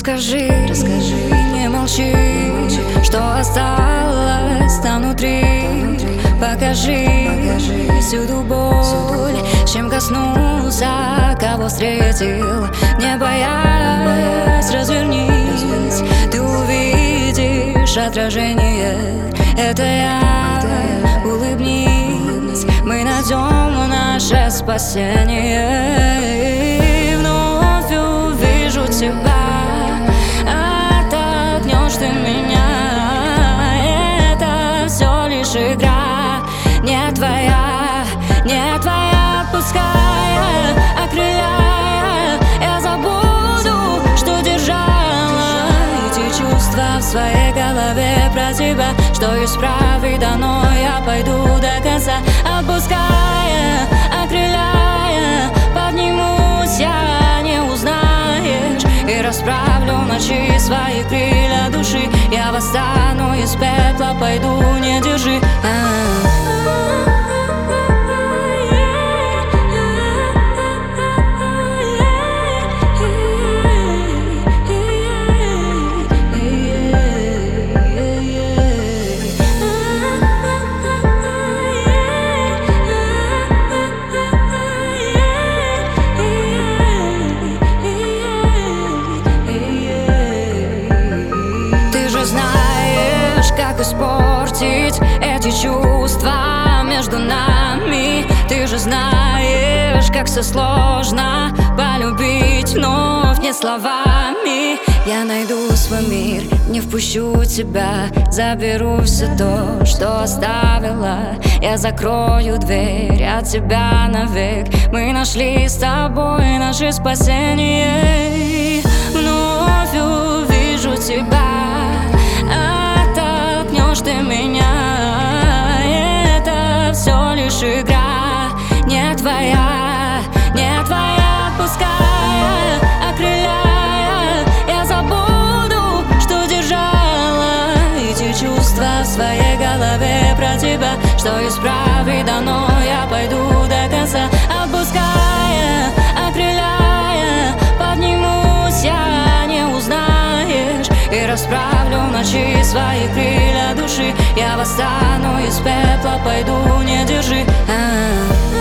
Расскажи, не молчи, что осталось там внутри. Покажи всюду боль, чем коснулся, кого встретил. Не боясь, развернись, ты увидишь отражение. Это я, улыбнись, мы найдем наше спасение. Вновь увижу тебя, оттолкнешь ты меня. Это все лишь игра, не твоя, отпуская, окрыляя. Я забуду, что держала эти чувства в своей голове про тебя. Что есть правда, но я пойду до конца, отпуская, окрыляя. Поднимусь, я не узнаешь, и расправлю в ночи свои крылья души. Я восстану из пепла, пойду, не держи. Как испортить эти чувства между нами? Ты же знаешь, как все сложно полюбить вновь не словами. Я найду свой мир, не впущу тебя, заберу все то, что оставила. Я закрою дверь от тебя навек. Мы нашли с тобой наше спасение. Вновь увижу тебя, ты меня. Это все лишь игра, не твоя, отпуская, окрыляя. Я забуду, что держала эти чувства в своей голове про тебя. Что есть правда, но я пойду до конца, отпуская, окрыляя. Поднимусь, я не узнаешь, и расправлю в ночи свои крылья души. Я восстану из пепла, пойду, не держи.